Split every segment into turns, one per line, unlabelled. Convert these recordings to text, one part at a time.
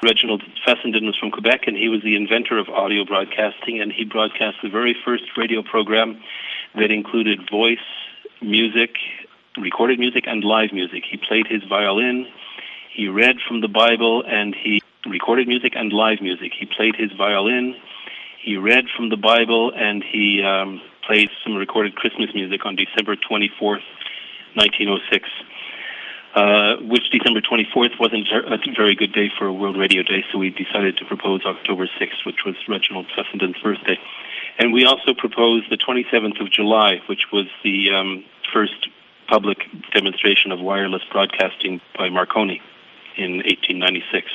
Reginald Fessenden was from Quebec, and he was the inventor of audio broadcasting, and he broadcast the very first radio program that included voice, music, recorded music, and live music. He played his violin, he read from the Bible, and he recorded music and live music. He played his violin, he read from the Bible, and he played some recorded Christmas music on December 24th, 1906. Which December 24th wasn't a very good day for a World Radio Day, so we decided to propose October 6th, which was Reginald Fessenden's birthday. And we also proposed the 27th of July, which was the first public demonstration of wireless broadcasting by Marconi in 1896.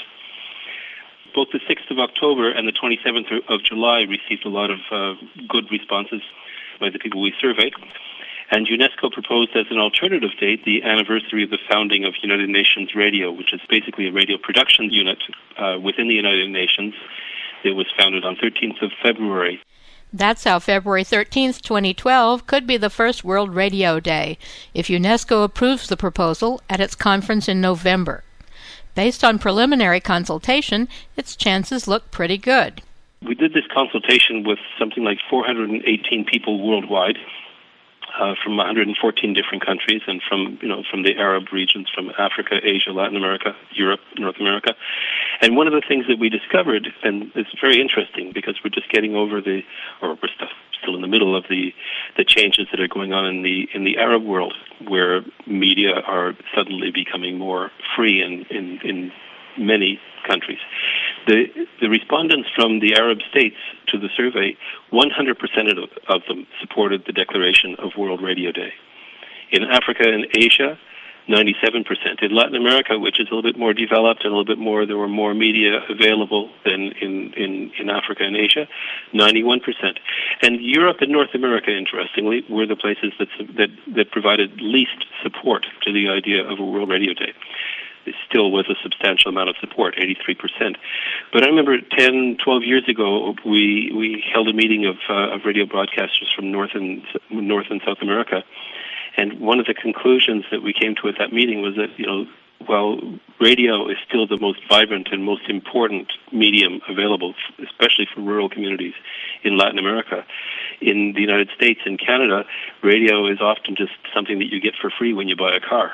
Both the 6th of October and the 27th of July received a lot of good responses by the people we surveyed. And UNESCO proposed as an alternative date the anniversary of the founding of United Nations Radio, which is basically a radio production unit within the United Nations. It was founded on 13th of February.
That's how February 13th, 2012 could be the first World Radio Day, if UNESCO approves the proposal at its conference in November. Based on preliminary consultation, its chances look pretty good.
We did this consultation with something like 418 people worldwide, from 114 different countries, and from the Arab regions, from Africa, Asia, Latin America, Europe, North America. And one of the things that we discovered, and it's very interesting because we're just getting over we're still in the middle of the changes that are going on in the Arab world, where media are suddenly becoming more free in many countries. The respondents from the Arab states to the survey, 100% of them supported the declaration of World Radio Day. In Africa and Asia, 97%. In Latin America, which is a little bit more developed and a little bit more, there were more media available than in Africa and Asia, 91%. And Europe and North America, interestingly, were the places that provided least support to the idea of a World Radio Day. It still was a substantial amount of support, 83%. But I remember 10, 12 years ago, we held a meeting of radio broadcasters from North and South America, and one of the conclusions that we came to at that meeting was that, while radio is still the most vibrant and most important medium available, especially for rural communities in Latin America, in the United States and Canada, radio is often just something that you get for free when you buy a car.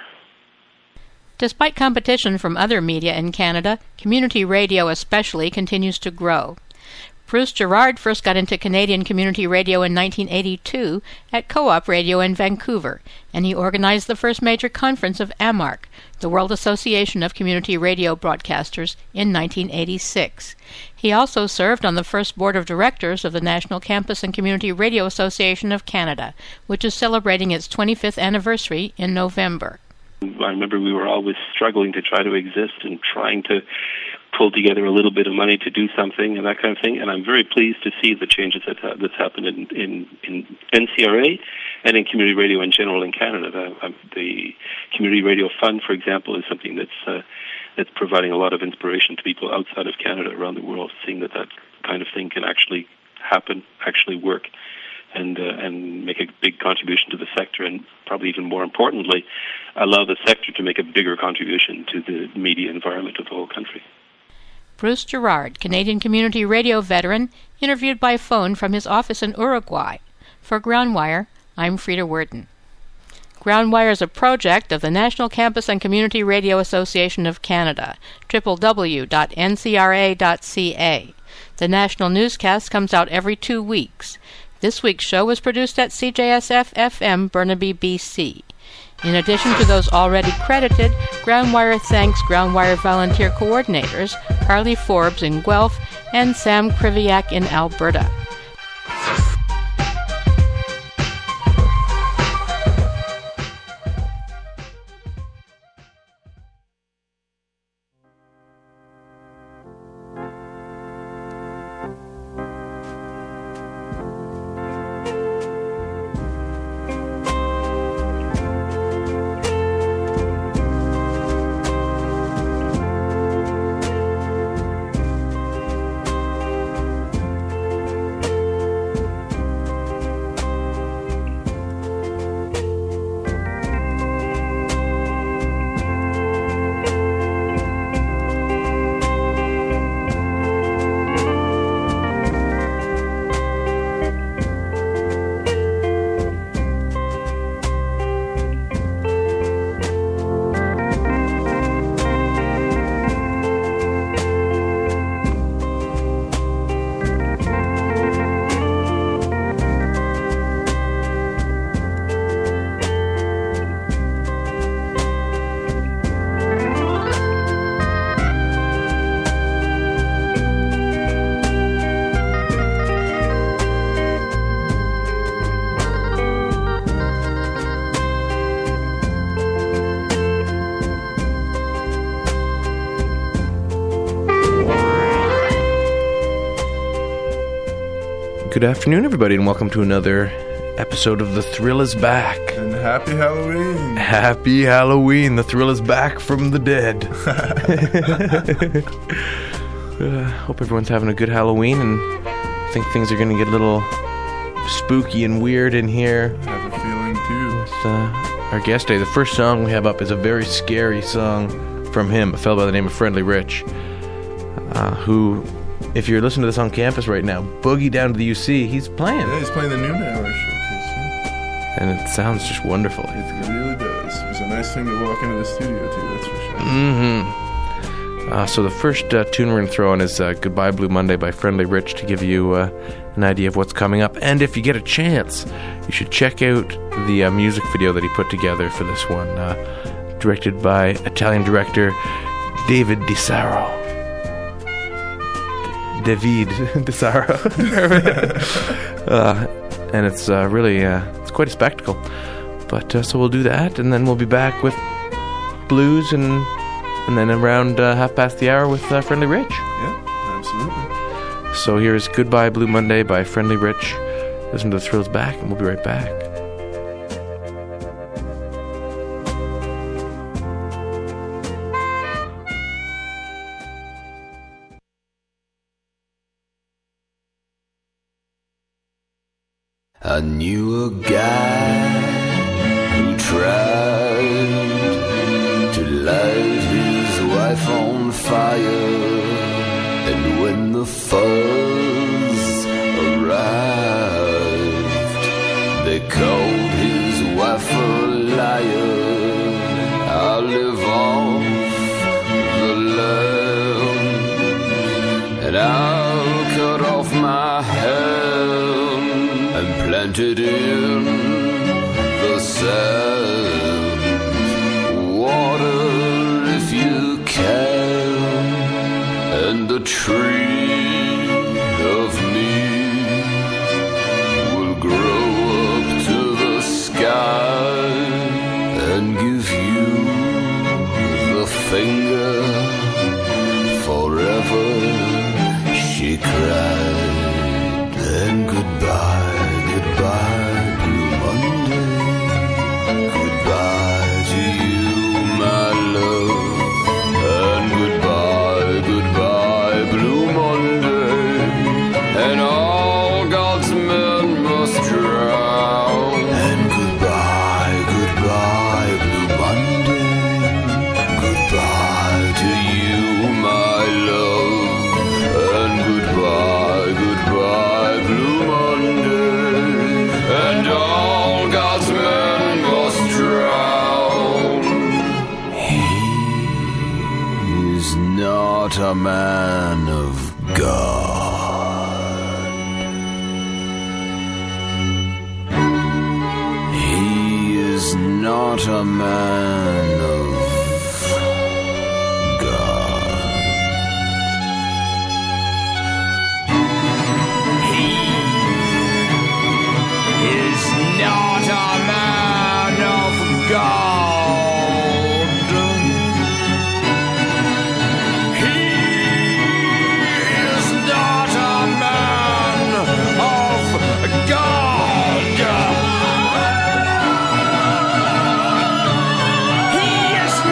Despite competition from other media in Canada, community radio especially continues to grow. Bruce Gerard first got into Canadian community radio in 1982 at Co-op Radio in Vancouver, and he organized the first major conference of AMARC, the World Association of Community Radio Broadcasters, in 1986. He also served on the first board of directors of the National Campus and Community Radio Association of Canada, which is celebrating its 25th anniversary in November.
I remember we were always struggling to try to exist and trying to pull together a little bit of money to do something and that kind of thing. And I'm very pleased to see the changes that's happened in NCRA and in community radio in general in Canada. The Community Radio Fund, for example, is something that's providing a lot of inspiration to people outside of Canada around the world, seeing that kind of thing can actually happen, actually work, and make a big contribution to the sector, and probably even more importantly, allow the sector to make a bigger contribution to the media environment of the whole country.
Bruce Gerard, Canadian community radio veteran, interviewed by phone from his office in Uruguay. For Groundwire, I'm Frida Worden. Groundwire is a project of the National Campus and Community Radio Association of Canada, www.ncra.ca. The national newscast comes out every 2 weeks. This week's show was produced at CJSF-FM, Burnaby, BC. In addition to those already credited, Groundwire thanks Groundwire volunteer coordinators Harley Forbes in Guelph and Sam Kriviak in Alberta.
Good afternoon, everybody, and welcome to another episode of The Thrill is Back.
And happy Halloween.
Happy Halloween. The Thrill is back from the dead. Hope everyone's having a good Halloween, and I think things are going to get a little spooky and weird in here.
I have a feeling, too.
With our guest today. The first song we have up is a very scary song from him, a fellow by the name of Friendly Rich, who... If you're listening to this on campus right now, boogie down to the UC. He's playing.
Yeah, he's playing the Noon Hour Showcase. Yeah.
And it sounds just wonderful.
It really does. It was a nice thing to walk into the studio, too, that's for sure.
Mm-hmm. So the first tune we're going to throw on is Goodbye Blue Monday by Friendly Rich to give you an idea of what's coming up. And if you get a chance, you should check out the music video that he put together for this one, directed by Italian director David DeSaro. And it's really it's quite a spectacle. But so we'll do that, and then we'll be back with blues, and then around half past the hour with Friendly Rich.
Yeah, absolutely.
So here's Goodbye Blue Monday by Friendly Rich. Listen to The Thrills Back, and we'll be right back.
I knew a guy who tried to light his wife on fire, and when the fuzz arrived, they called his wife a liar. I live off the land, and I'll cut off my hand and plant it in the sand. Water if you can, and the tree of me will grow up to the sky and give you the finger forever, she cried. And goodbye, goodbye, Blue Monday. Goodbye to you, my love. And goodbye, goodbye, Blue Monday. And all God's men must drown. And goodbye, goodbye, Blue Monday. Goodbye to you, my love. And goodbye, goodbye, Blue Monday, and all God's men must drown. He's not a man of God. He is not a man of not a man of God. He is not a man of God. He is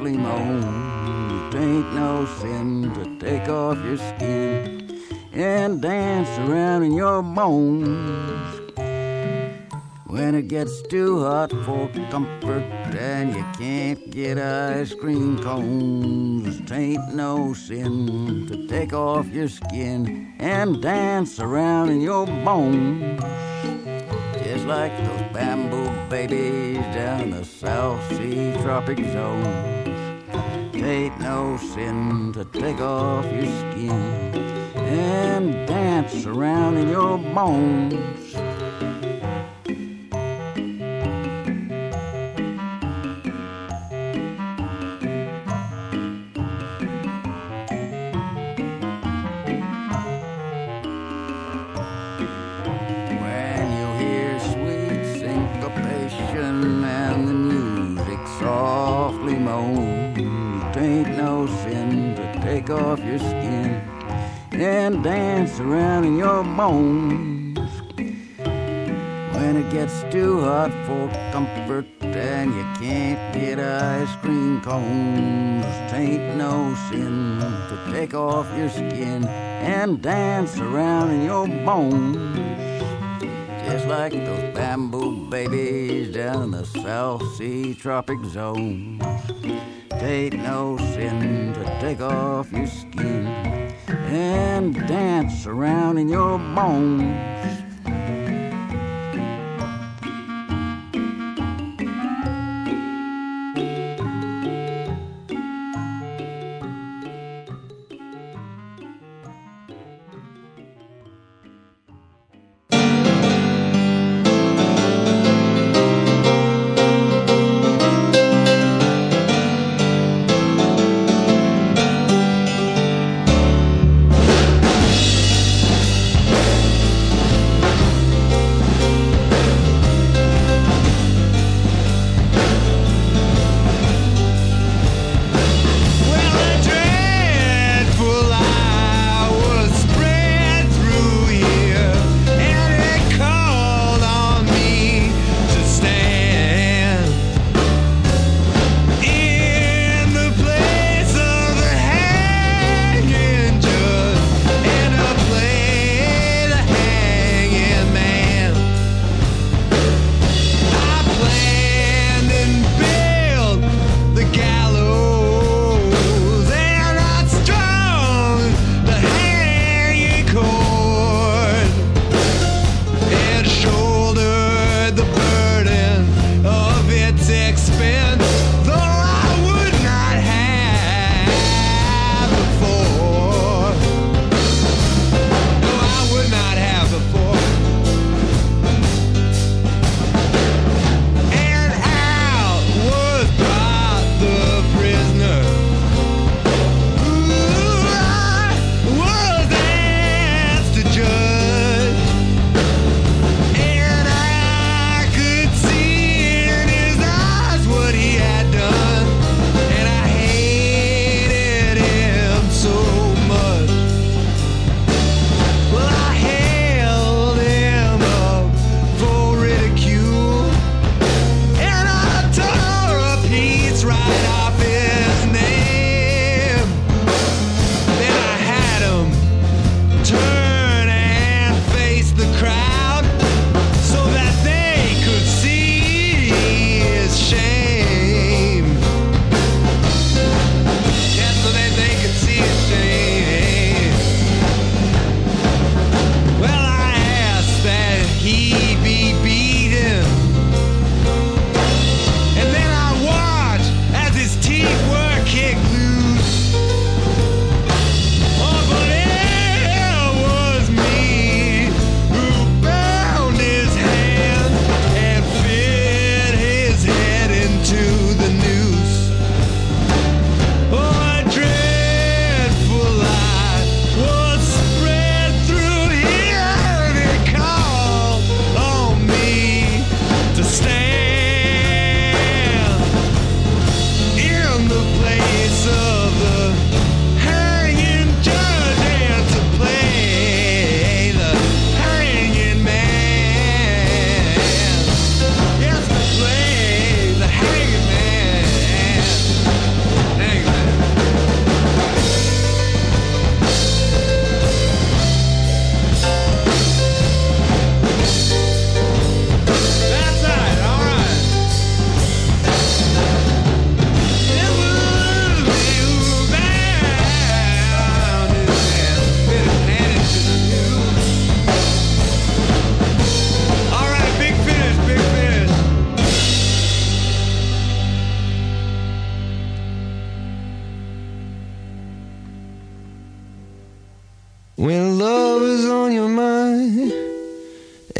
softly moans. It ain't no sin to take off your skin and dance around in your bones. When it gets too hot for comfort and you can't get ice cream cones, it ain't no sin to take off your skin and dance around in your bones. Just like those bamboo babies down in the South Sea tropic zones. It ain't no sin to take off your skin and dance around in your bones. And the music softly moans. It ain't no sin to take off your skin and dance around in your bones. When it gets too hot for comfort and you can't get ice cream cones, it ain't no sin to take off your skin and dance around in your bones. Just like those bamboo babies down in the South Sea tropic zones. It ain't no sin to take off your skin and dance around in your bones.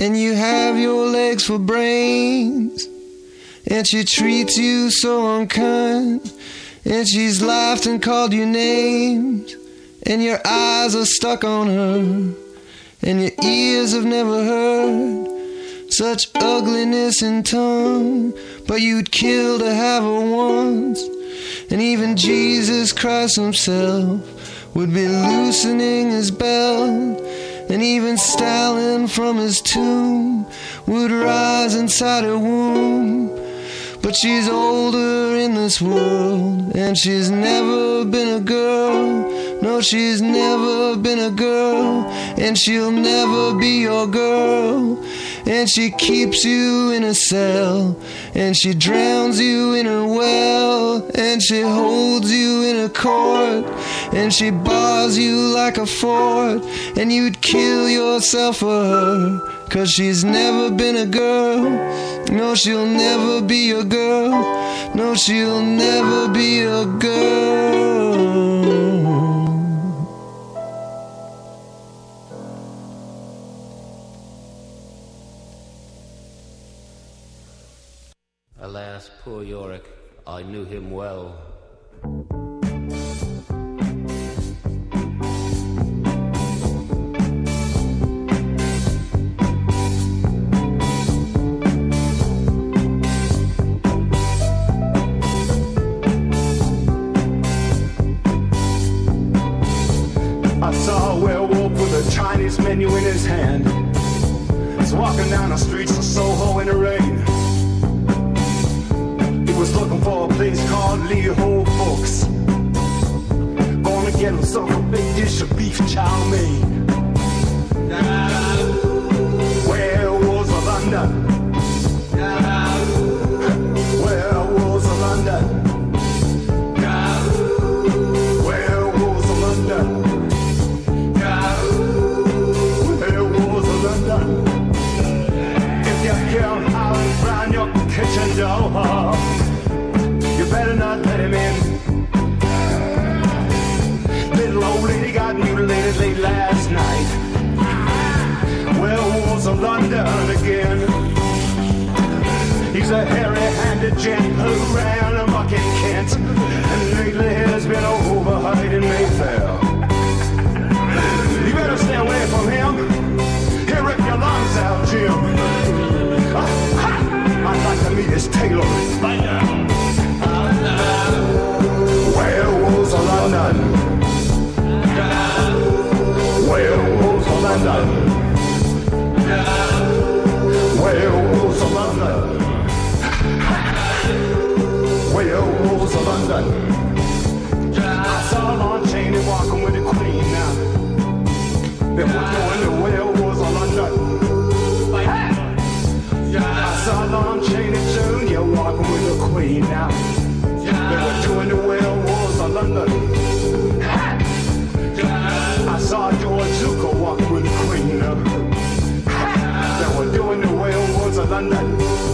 and you have your legs for brains, and she treats you so unkind, and she's laughed and called you names, and your eyes are stuck on her, and your ears have never heard such ugliness in tongue, but you'd kill to have her once. And even Jesus Christ himself would be loosening his belt, and even Stalin from his tomb would rise inside her womb. But she's older in this world, and she's never been a girl. No, she's never been a girl, and she'll never be your girl. And she keeps you in a cell, and she drowns you in her well, and she holds you in a court, and she bars you like a fort, and you'd kill yourself for her, 'cause she's never been a girl. No, she'll never be a girl. No, she'll never be a girl.
Alas, poor Yorick, I knew him well.
I saw a werewolf with a Chinese menu in his hand. He's walking down the streets of Soho in the rain. He was looking for a place called Lee Ho Folks. Gonna get himself a big dish of beef chow mein. Werewolves of London. Werewolves of London. Werewolves of London. Werewolves of London. If you hear him howling round your kitchen door, you better not let him in. Little old lady got mutilated late last night. Werewolves of London again. He's a hairy-handed gent who ran amok in Kent, and lately has been overhyped in Mayfair. You better stay away from him. He'll rip your lungs out, Jim. I'd like to meet his tailor. Werewolves of London. Werewolves of London. Werewolves of London. Werewolves of London. I saw Lon Chaney walking with the Queen now. They were doing the werewolves of London. I saw Lon Chaney Jr. walking with the Queen now. They were doing the werewolves of London. I saw George Zuko walking with the Queen now. They were doing the werewolves of London.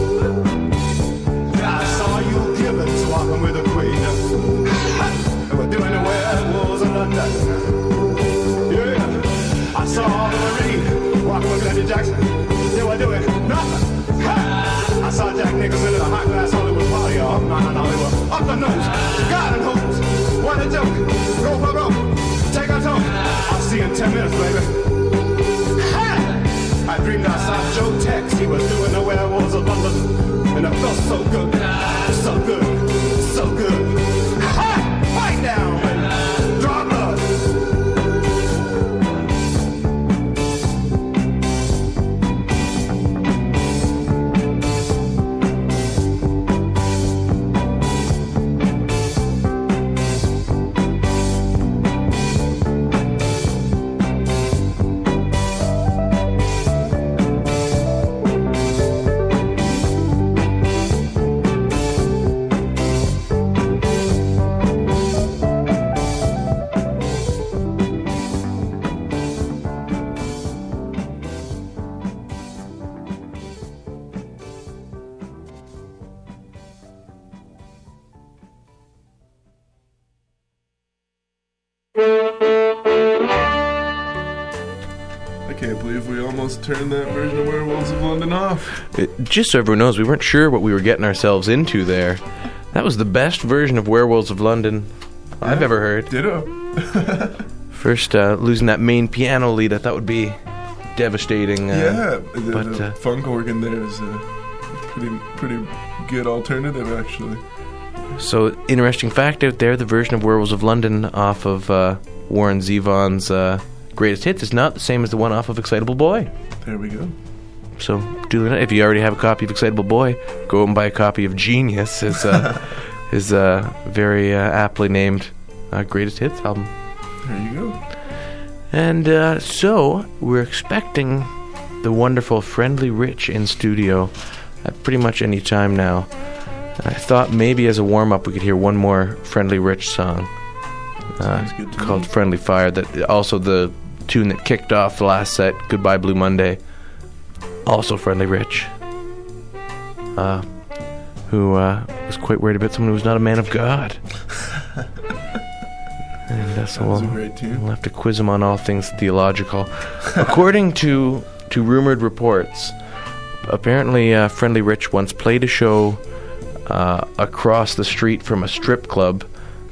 I saw you Gibbons walking with the Queen. They were doing the werewolves of London. Yeah. I saw Marie walking with Randy Jackson. They were doing nothing. I saw Jack Nicholson in a hot glass Hollywood party. Oh, no, they were up the nose. God and hose. What a joke. Go for broke. Take a toke. I'll see you in 10 minutes, baby. I dreamed I saw Joe Tex. He was doing the werewolves of London. And it felt so good. So good. So good. Fight down, baby. Draw blood.
believe we almost turned that version of Werewolves of London off.
Just so everyone knows, we weren't sure what we were getting ourselves into there. That was the best version of Werewolves of London I've ever heard.
Ditto.
First, losing that main piano lead, I thought would be devastating.
The funk organ there is a pretty good alternative, actually.
So, interesting fact out there, the version of Werewolves of London off of Warren Zevon's Greatest Hits is not the same as the one off of Excitable Boy.
There we go.
So, if you already have a copy of Excitable Boy, go and buy a copy of Genius, his very aptly named Greatest Hits album.
There you go.
And so, we're expecting the wonderful Friendly Rich in studio at pretty much any time now. I thought maybe as a warm-up we could hear one more Friendly Rich song called Friendly Fire. That also the tune that kicked off the last set, Goodbye Blue Monday, also Friendly Rich, who was quite worried about someone who was not a man of God. And so
was a great tune.
We'll have to quiz him on all things theological. According to rumored reports, apparently Friendly Rich once played a show across the street from a strip club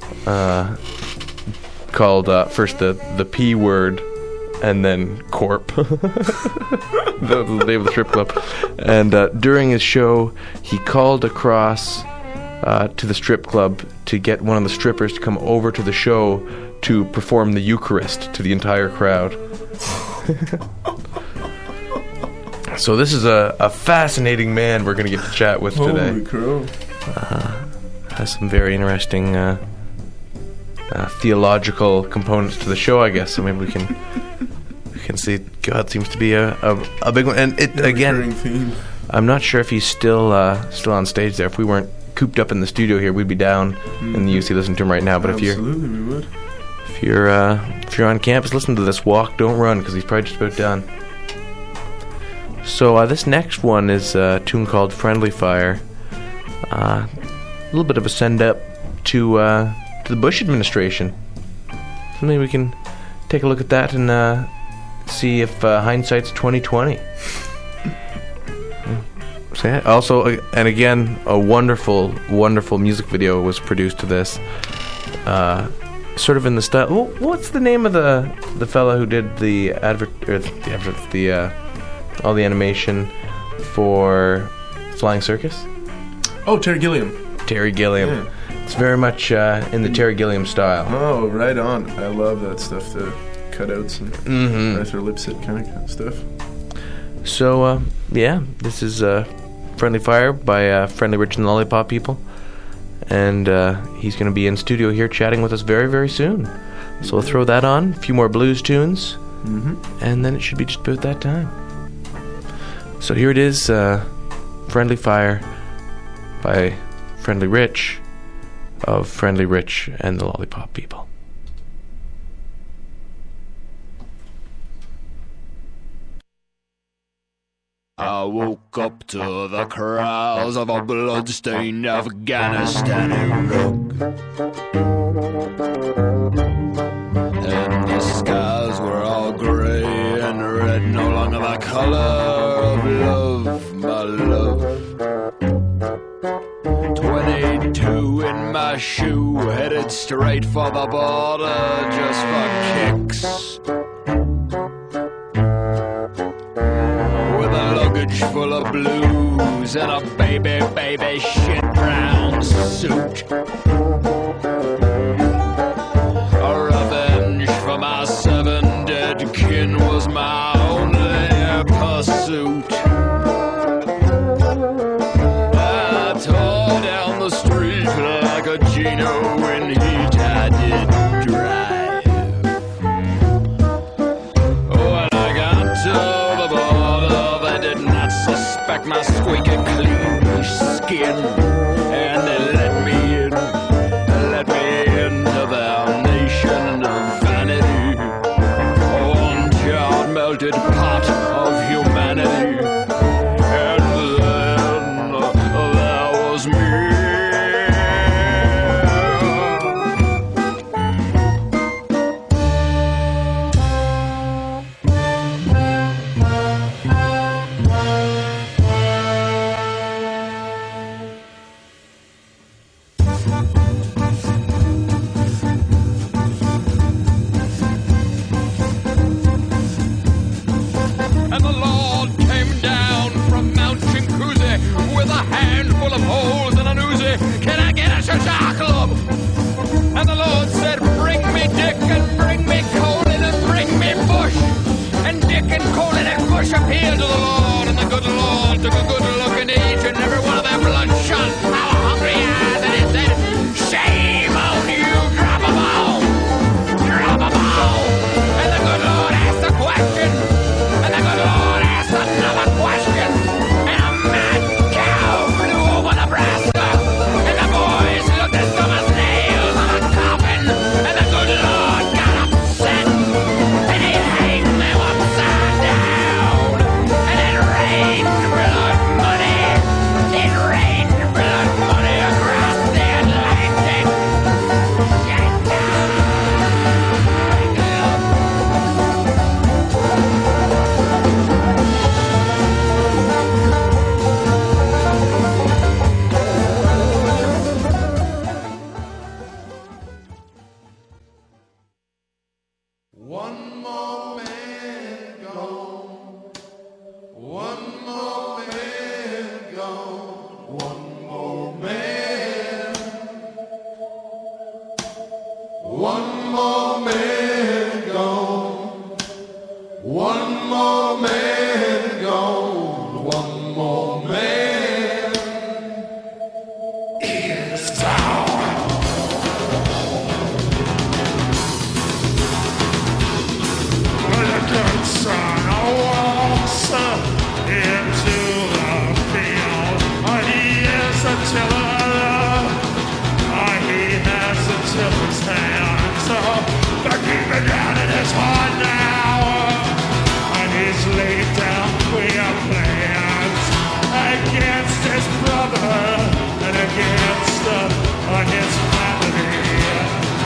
called first the P word and then Corp. That was the name of the strip club. And during his show, he called across to the strip club to get one of the strippers to come over to the show to perform the Eucharist to the entire crowd. So this is a fascinating man we're going to get to chat with today.
Holy crow.
Has some very interesting theological components to the show, I guess. So maybe we can see God seems to be a big one. And it again,
theme.
I'm not sure if he's still on stage there. If we weren't cooped up in the studio here, we'd be down in the UC listening to him right now. But
absolutely, we would.
If you're on campus, listen to this. Walk, don't run, because he's probably just about done. So this next one is a tune called Friendly Fire. A little bit of a send up to the Bush administration. So maybe we can take a look at that and see if hindsight's 20/20. Also, and again, a wonderful, wonderful music video was produced to this. Sort of in the style. What's the name of the fella who did the all the animation for Flying Circus?
Oh, Terry Gilliam.
Terry Gilliam. Yeah. It's very much in the Terry Gilliam style.
Oh, right on. I love that stuff, the cutouts and Arthur Lipset kind of stuff.
So, this is Friendly Fire by Friendly Rich and the Lollipop People. And he's going to be in studio here chatting with us very, very soon. So we'll throw that on, a few more blues tunes, and then it should be just about that time. So here it is, Friendly Fire by Friendly Rich of Friendly Rich and the Lollipop People.
I woke up to the cries of a bloodstained Afghanistan Iraq, and the skies were all grey and red, no longer the colour of love, my love. 22 in my shoe, headed straight for the border just for kicks. Full of blues and a baby shit brown suit. A revenge for my 7 dead kin was my only pursuit. I tore down the street like a Gino when he died drive. When I got to the border, they did not suspect my squeaky clean skin, and they let me into their nation of vanity, one charred melted pot of humanity, and then there was me. And the Lord came down from Mount Chinguzi with a handful of holes and an Uzi. Can I get a cha-cha club? And the Lord said, bring me Dick and bring me Colin and bring me Bush. And Dick and Colin and Bush appealed to the Lord, and the good Lord took a good look at each and every one of their bloodshot, power-hungry eyes, and he said, shame on you, drop a ball, drop a ball. And the good Lord asked a question, and the good Lord asked another question, and a mad cow flew over Nebraska, and the boys looked as dumb as nails on a coffin, and the good Lord got upset, and he hanged them upside down, and it rained blood money, it rained blood money across the Atlantic.
One more man gone. One more man gone. One more man. One